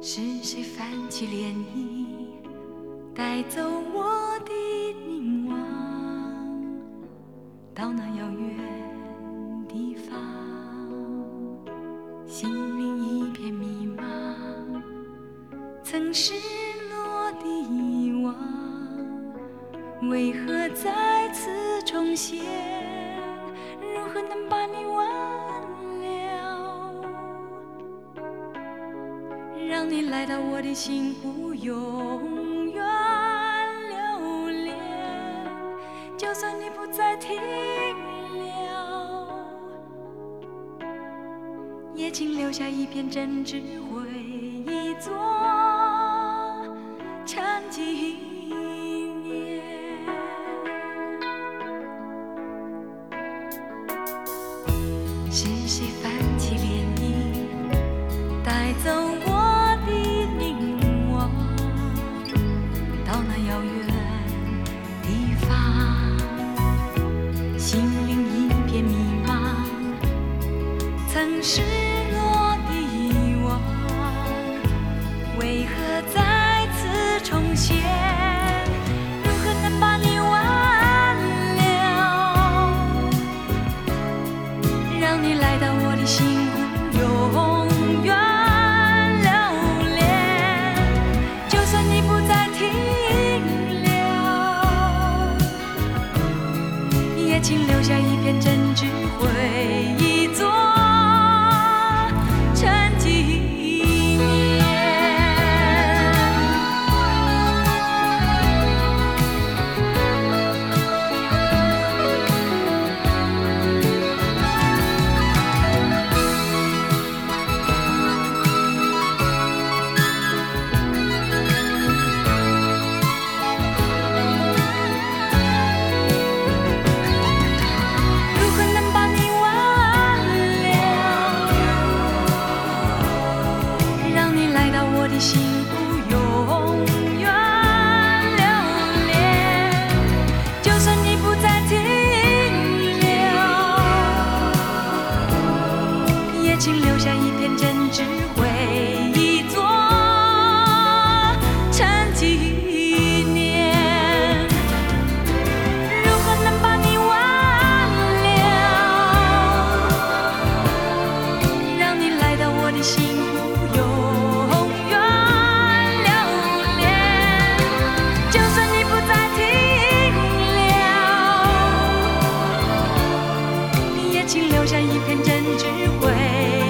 是谁泛起涟漪，带走我的凝望，到那遥远地方，心灵一片迷茫，曾失落的遗忘，为何再次重现？如何能把你挽留？让你来到我的心湖，永远留恋。就算你不再停留，也请留下一片真挚回忆做陈迹。是谁泛起涟漪，带走我的凝望，到那遥远地方，心灵一片迷茫，曾失落的遗忘，为何再次重现？如何能把你挽留？让你来到我的心湖，永远留恋。就算你不再停留，也请留下一片真挚回忆做陈迹。我的心湖永远留恋，就算你不再停留，也请留下一片真挚回忆做陈纪念。如何能把你挽留，让你来到我的心湖永请留下一片真挚回忆。